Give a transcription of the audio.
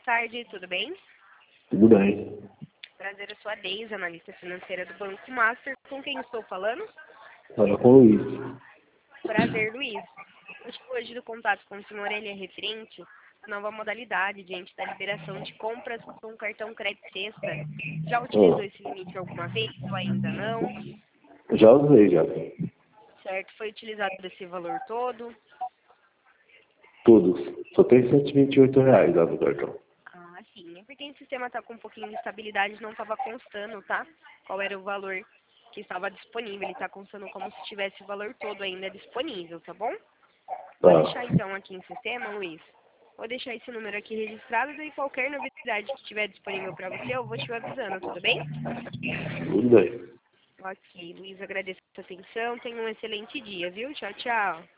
tarde, tudo bem? Tudo bem. Prazer, eu sou a Deise, analista financeira do Banco Master. Com quem estou falando? Fala com o Luiz. Prazer, Luiz. O motivo hoje do contato com o senhor ele é referente à nova modalidade diante da liberação de compras com cartão crédito sexta. Já utilizou esse limite alguma vez ou ainda não? Já usei, já. Certo, foi utilizado esse valor todo? Todos. Só tem R$ 128 lá no cartão. Ah, sim. É porque o sistema está com um pouquinho de estabilidade, não estava constando, tá? Qual era o valor que estava disponível. Ele está constando como se tivesse o valor todo ainda disponível, tá bom? Vou Tá. deixar então aqui em sistema, Luiz. Vou deixar esse número aqui registrado e qualquer novidade que estiver disponível para você, eu vou te avisando, tudo bem? Tudo bem. Ok, Luiz, agradeço a sua atenção. Tenha um excelente dia, viu? Tchau, tchau.